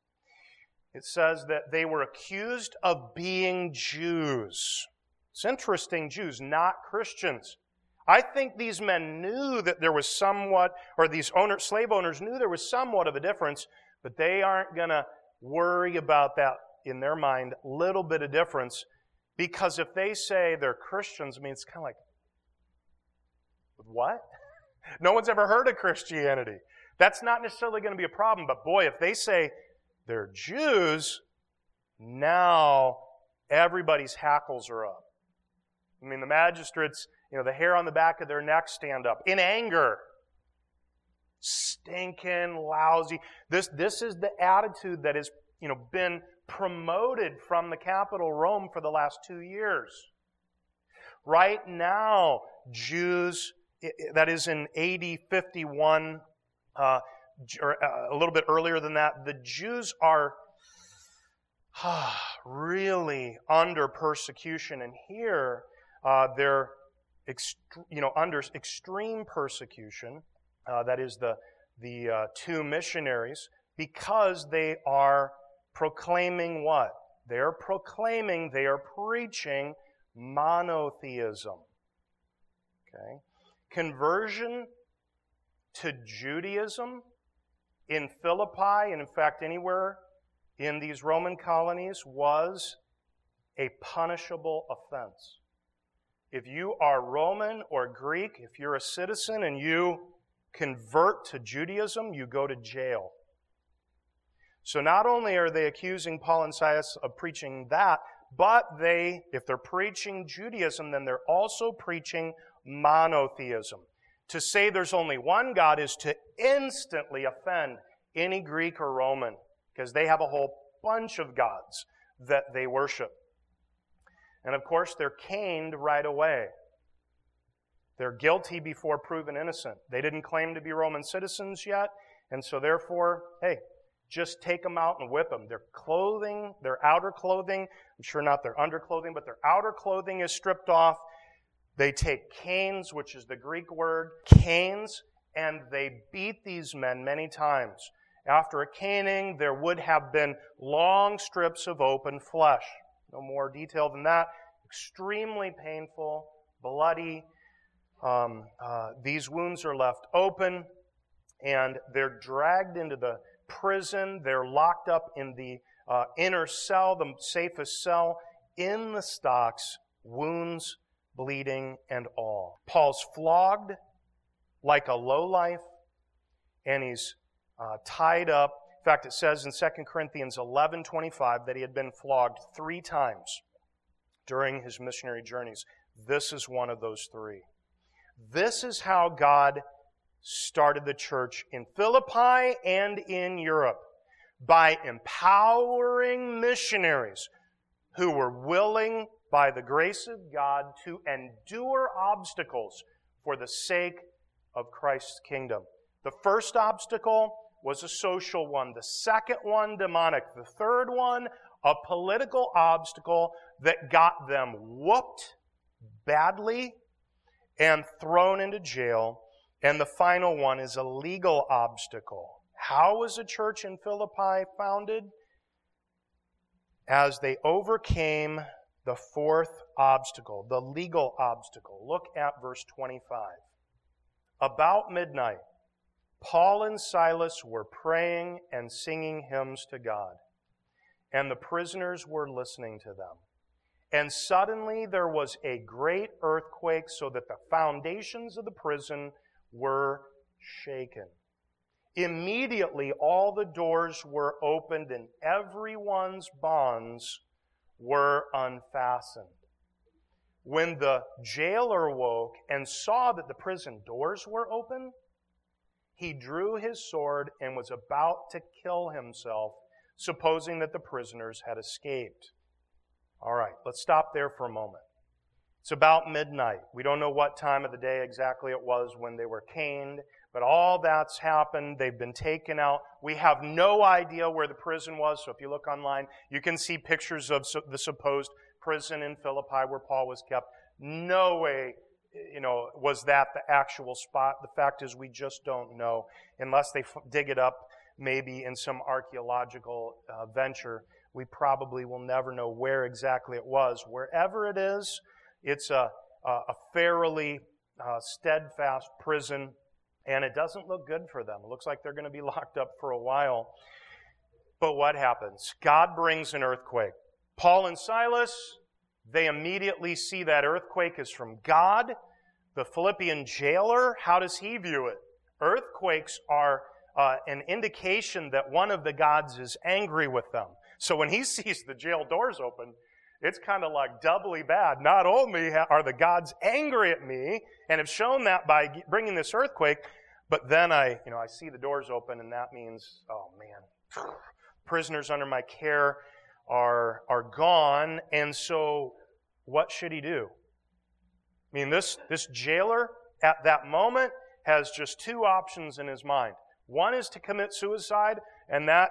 It says that they were accused of being Jews. It's interesting, Jews, not Christians. I think these men knew that there was somewhat, or these slave owners knew there was somewhat of a difference, but they aren't going to worry about that in their mind, little bit of difference, because if they say they're Christians, I mean, it's kind of like, what? No one's ever heard of Christianity. That's not necessarily going to be a problem, but boy, if they say they're Jews, now everybody's hackles are up. I mean, the magistrates, the hair on the back of their neck stand up in anger. Stinking, lousy. This is the attitude that has, been promoted from the capital, Rome, for the last 2 years. Right now, Jews, that is in AD 51, or a little bit earlier than that, the Jews are really under persecution. And here, they're under extreme persecution. That is the two missionaries, because they are proclaiming what? They are preaching monotheism. Okay? Conversion to Judaism in Philippi, and in fact anywhere in these Roman colonies, was a punishable offense. If you are Roman or Greek, if you're a citizen and you convert to Judaism, you go to jail. So not only are they accusing Paul and Silas of preaching that, but if they're preaching Judaism, then they're also preaching monotheism. To say there's only one God is to instantly offend any Greek or Roman, because they have a whole bunch of gods that they worship. And of course, they're caned right away. They're guilty before proven innocent. They didn't claim to be Roman citizens yet, and so therefore, hey, just take them out and whip them. Their clothing, their outer clothing, I'm sure not their underclothing, but their outer clothing is stripped off. They take canes, which is the Greek word, canes, and they beat these men many times. After a caning, there would have been long strips of open flesh. No more detail than that. Extremely painful, bloody. These wounds are left open, and they're dragged into the prison. They're locked up in the inner cell, the safest cell, in the stocks, wounds, bleeding, and all. Paul's flogged like a lowlife, and he's tied up, In fact, it says in 2 Corinthians 11:25 that he had been flogged 3 times during his missionary journeys. This is one of those 3. This is how God started the church in Philippi and in Europe, by empowering missionaries who were willing, by the grace of God, to endure obstacles for the sake of Christ's kingdom. The first obstacle was a social one. The second one, demonic. The third one, a political obstacle that got them whooped badly and thrown into jail. And the final one is a legal obstacle. How was the church in Philippi founded? As they overcame the fourth obstacle, the legal obstacle. Look at verse 25. About midnight, Paul and Silas were praying and singing hymns to God, and the prisoners were listening to them. And suddenly there was a great earthquake, so that the foundations of the prison were shaken. Immediately all the doors were opened and everyone's bonds were unfastened. When the jailer woke and saw that the prison doors were open, he drew his sword and was about to kill himself, supposing that the prisoners had escaped. All right, let's stop there for a moment. It's about midnight. We don't know what time of the day exactly it was when they were caned, but all that's happened. They've been taken out. We have no idea where the prison was, so if you look online, you can see pictures of the supposed prison in Philippi where Paul was kept. No way, was that the actual spot. The fact is we just don't know, unless they dig it up maybe in some archaeological venture. We probably will never know where exactly it was. Wherever it is, it's a fairly steadfast prison, and it doesn't look good for them. It looks like they're going to be locked up for a while. But what happens? God brings an earthquake. Paul and Silas, they immediately see that earthquake is from God. The Philippian jailer, how does he view it? Earthquakes are an indication that one of the gods is angry with them. So when he sees the jail doors open, it's kind of like doubly bad. Not only are the gods angry at me and have shown that by bringing this earthquake, but then I see the doors open, and that means, oh man, prisoners under my care are gone. And so what should he do? I mean, this jailer at that moment has just 2 options in his mind. One is to commit suicide, and that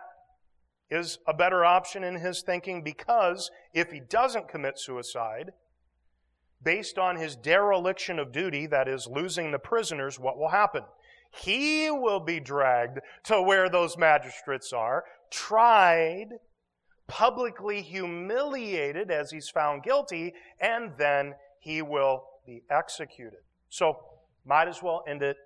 is a better option in his thinking, because if he doesn't commit suicide, based on his dereliction of duty, that is, losing the prisoners, what will happen? He will be dragged to where those magistrates are, tried, publicly humiliated as he's found guilty, and then he will be executed. So, might as well end it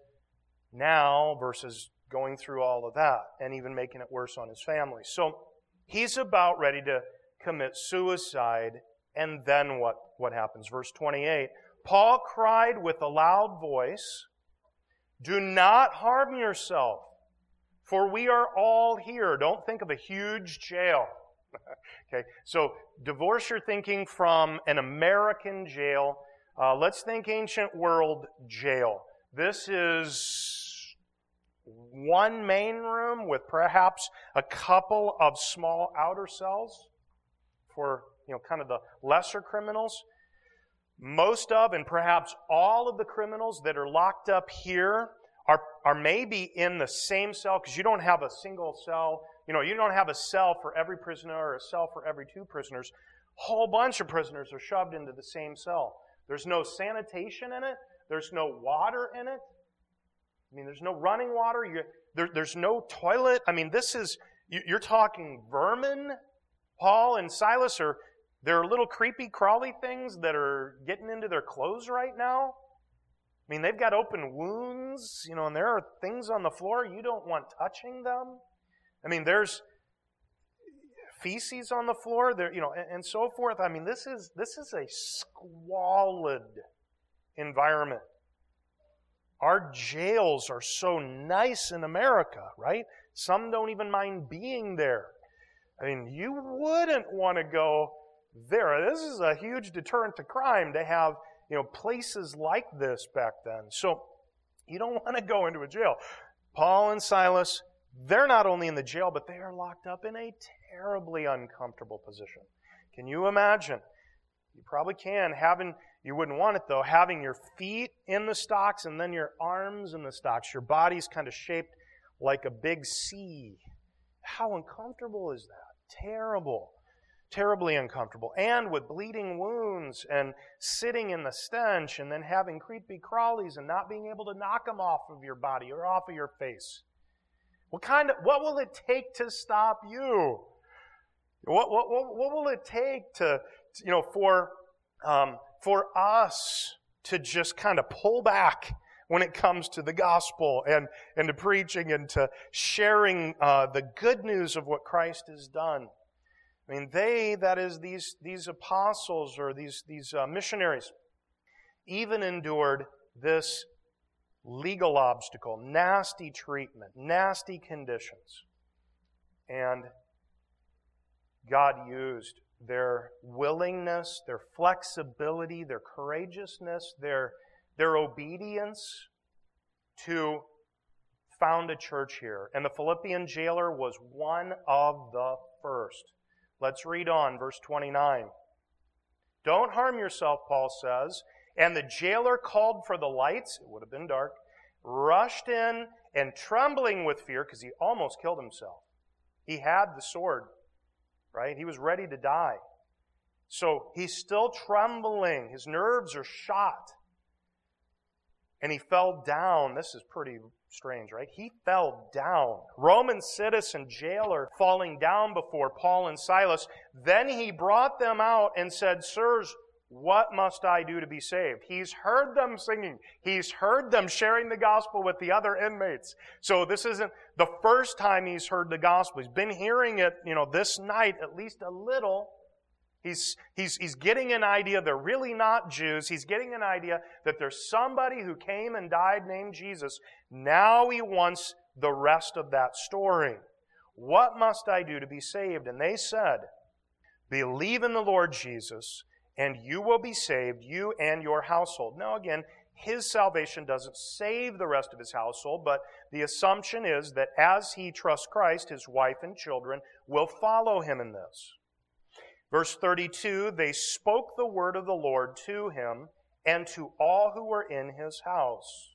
now versus going through all of that and even making it worse on his family. So he's about ready to commit suicide, and then what happens? Verse 28, Paul cried with a loud voice, "Do not harm yourself, for we are all here." Don't think of a huge jail. Okay, so divorce your thinking from an American jail. Let's think ancient world jail. This is one main room with perhaps a couple of small outer cells for, kind of the lesser criminals. Most of, and perhaps all of the criminals that are locked up here are maybe in the same cell, because you don't have a single cell. You don't have a cell for every prisoner or a cell for every 2 prisoners. A whole bunch of prisoners are shoved into the same cell. There's no sanitation in it. There's no water in it. There's no running water. There's no toilet. You're talking vermin. Paul and Silas they're little creepy, crawly things that are getting into their clothes right now. They've got open wounds, and there are things on the floor you don't want touching them. There's feces on the floor, there, and so forth. This is a squalid environment. Our jails are so nice in America, right? Some don't even mind being there. I mean, you wouldn't want to go there. This is a huge deterrent to crime to have, places like this back then. So you don't want to go into a jail. Paul and Silas, they're not only in the jail, but they are locked up in a terribly uncomfortable position. Can you imagine? You probably can. You wouldn't want it though, having your feet in the stocks and then your arms in the stocks. Your body's kind of shaped like a big C. How uncomfortable is that? Terrible. Terribly uncomfortable. And with bleeding wounds and sitting in the stench and then having creepy crawlies and not being able to knock them off of your body or off of your face. What will it take to stop you? What will it take for us to just kind of pull back when it comes to the gospel and to preaching and to sharing the good news of what Christ has done? I mean, these apostles or these missionaries even endured this legal obstacle, nasty treatment, nasty conditions. And God used their willingness, their flexibility, their courageousness, their obedience to found a church here. And the Philippian jailer was one of the first. Let's read on, verse 29. Don't harm yourself, Paul says. And the jailer called for the lights, it would have been dark, rushed in, and trembling with fear, because he almost killed himself. He had the sword, right? He was ready to die. So he's still trembling. His nerves are shot. And he fell down. This is pretty strange, right? He fell down. Roman citizen jailer falling down before Paul and Silas. Then he brought them out and said, Sirs, what must I do to be saved? He's heard them singing. He's heard them sharing the gospel with the other inmates. So this isn't the first time he's heard the gospel. He's been hearing it, this night at least a little. He's getting an idea they're really not Jews. He's getting an idea that there's somebody who came and died named Jesus. Now he wants the rest of that story. What must I do to be saved? And they said, believe in the Lord Jesus, and you will be saved, you and your household. Now again, his salvation doesn't save the rest of his household, but the assumption is that as he trusts Christ, his wife and children will follow him in this. Verse 32, they spoke the word of the Lord to him and to all who were in his house.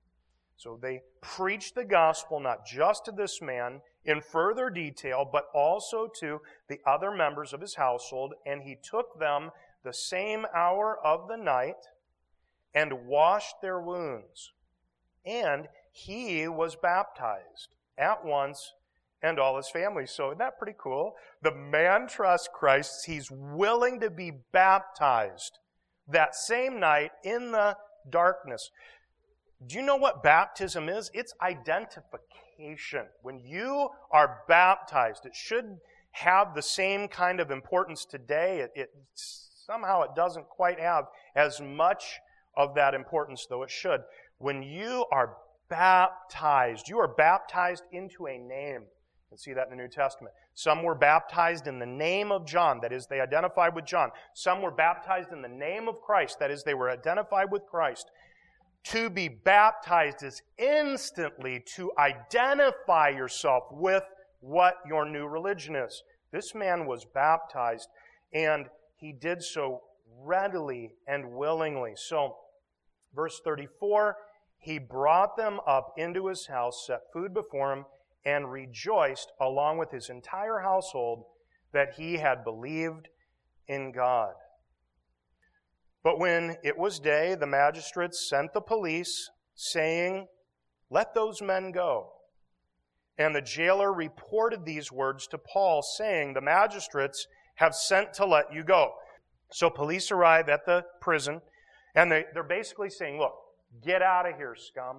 So they preached the gospel not just to this man in further detail, but also to the other members of his household, and he took them the same hour of the night and washed their wounds. And he was baptized at once, and all his family. So isn't that pretty cool? The man trusts Christ. He's willing to be baptized that same night in the darkness. Do you know what baptism is? It's identification. When you are baptized, it should have the same kind of importance today. Somehow it doesn't quite have as much of that importance, though it should. When you are baptized, you are baptized into a name. You can see that in the New Testament. Some were baptized in the name of John, that is, they identified with John. Some were baptized in the name of Christ, that is, they were identified with Christ. To be baptized is instantly to identify yourself with what your new religion is. This man was baptized, and he did so readily and willingly. So, verse 34, he brought them up into his house, set food before him, and rejoiced along with his entire household that he had believed in God. But when it was day, the magistrates sent the police, saying, let those men go. And the jailer reported these words to Paul, saying, the magistrates have sent to let you go. So police arrive at the prison, and they're basically saying, look, get out of here, scum.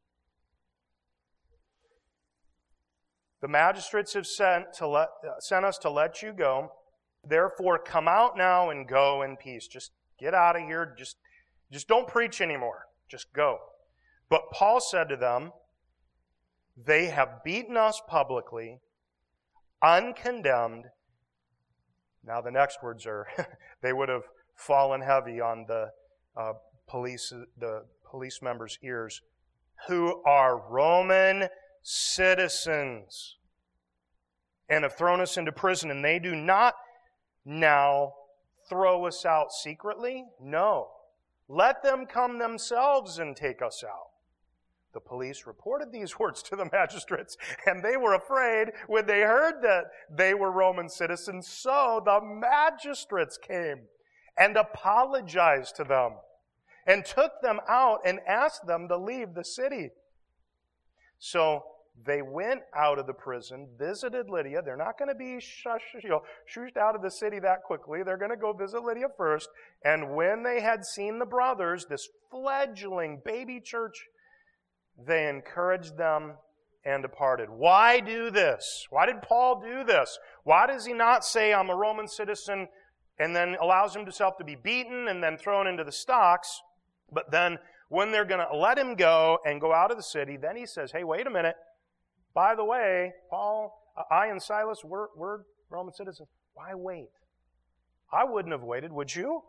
The magistrates have sent us to let you go. Therefore, come out now and go in peace. Just get out of here. Just don't preach anymore. Just go. But Paul said to them, They have beaten us publicly, uncondemned. Now the next words are, they would have fallen heavy on the police members' ears, who are Roman citizens, and have thrown us into prison. And they do not now throw us out secretly. No. Let them come themselves and take us out. The police reported these words to the magistrates, and they were afraid when they heard that they were Roman citizens. So the magistrates came and apologized to them and took them out and asked them to leave the city. So they went out of the prison, visited Lydia. They're not going to be shushed out of the city that quickly. They're going to go visit Lydia first. And when they had seen the brothers, this fledgling baby church, they encouraged them and departed. Why do this? Why did Paul do this? Why does he not say, I'm a Roman citizen, and then allows himself to be beaten and then thrown into the stocks? But then when they're going to let him go and go out of the city, then he says, hey, wait a minute. By the way, Paul, I and Silas, we're Roman citizens. Why wait? I wouldn't have waited, would you?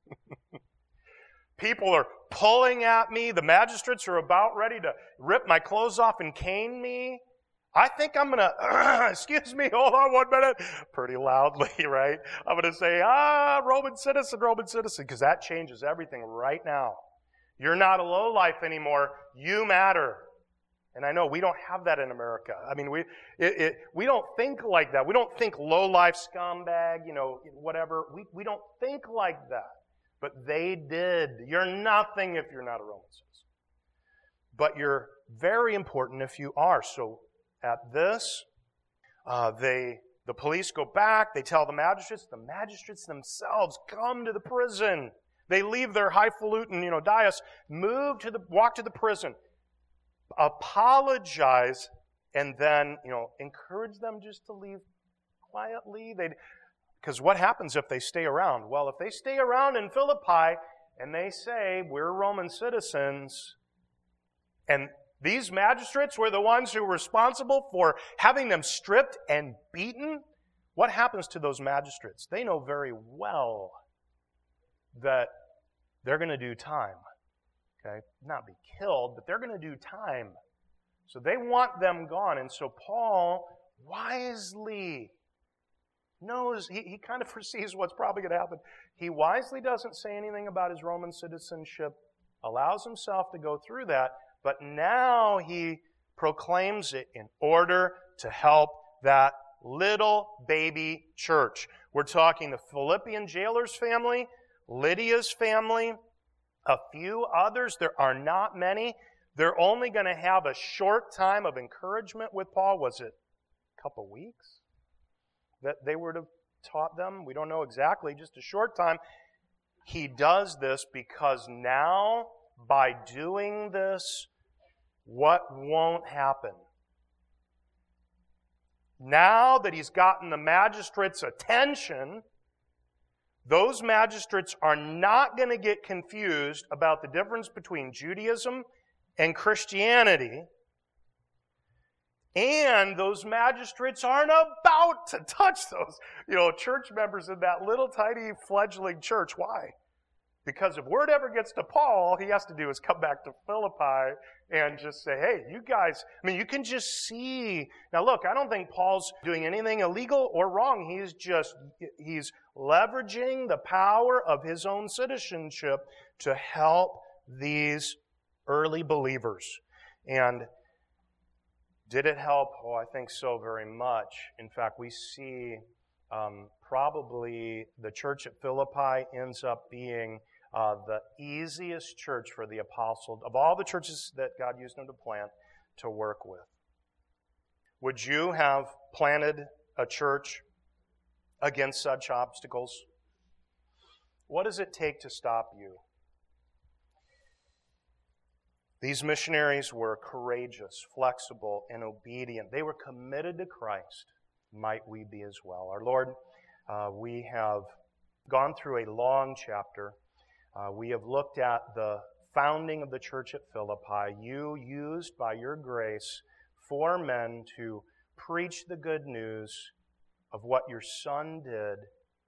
People are pulling at me. The magistrates are about ready to rip my clothes off and cane me. I think I'm going to, excuse me, hold on 1 minute. Pretty loudly, right? I'm going to say, Roman citizen, because that changes everything right now. You're not a lowlife anymore. You matter. And I know we don't have that in America. I mean, we don't think like that. We don't think lowlife scumbag, whatever. We don't think like that. But they did. You're nothing if you're not a Roman citizen. But you're very important if you are. So at this, the police go back. They tell the magistrates. The magistrates themselves come to the prison. They leave their highfalutin, dais, walk to the prison, apologize, and then, encourage them just to leave quietly. Because what happens if they stay around? Well, if they stay around in Philippi and they say, we're Roman citizens, and these magistrates were the ones who were responsible for having them stripped and beaten, what happens to those magistrates? They know very well that they're going to do time. Okay? Not be killed, but they're going to do time. So they want them gone. And so Paul wisely knows, he kind of foresees what's probably going to happen. He wisely doesn't say anything about his Roman citizenship, allows himself to go through that, but now he proclaims it in order to help that little baby church. We're talking the Philippian jailer's family, Lydia's family, a few others. There are not many. They're only going to have a short time of encouragement with Paul. Was it a couple weeks that they would have taught them? We don't know exactly, just a short time. He does this because now, by doing this, what won't happen? Now that he's gotten the magistrates' attention, those magistrates are not going to get confused about the difference between Judaism and Christianity. And those magistrates aren't about to touch those, church members in that little tiny fledgling church. Why? Because if word ever gets to Paul, all he has to do is come back to Philippi and just say, hey, you guys, you can just see. Now look, I don't think Paul's doing anything illegal or wrong. He's leveraging the power of his own citizenship to help these early believers. And did it help? Oh, I think so very much. In fact, we see probably the church at Philippi ends up being the easiest church for the apostle, of all the churches that God used him to plant, to work with. Would you have planted a church against such obstacles? What does it take to stop you? These missionaries were courageous, flexible, and obedient. They were committed to Christ. Might we be as well? Our Lord, we have gone through a long chapter. We have looked at the founding of the church at Philippi. You used, by your grace, for men to preach the good news of what your Son did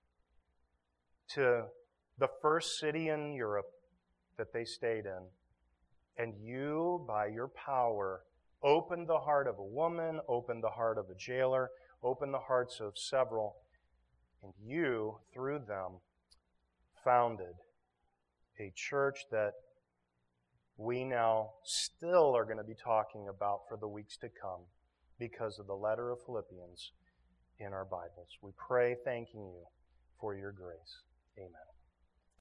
to the first city in Europe that they stayed in. And you, by your power, opened the heart of a woman, opened the heart of a jailer, opened the hearts of several, and you, through them, founded a church that we now still are going to be talking about for the weeks to come because of the letter of Philippians in our Bibles. We pray thanking you for your grace. Amen.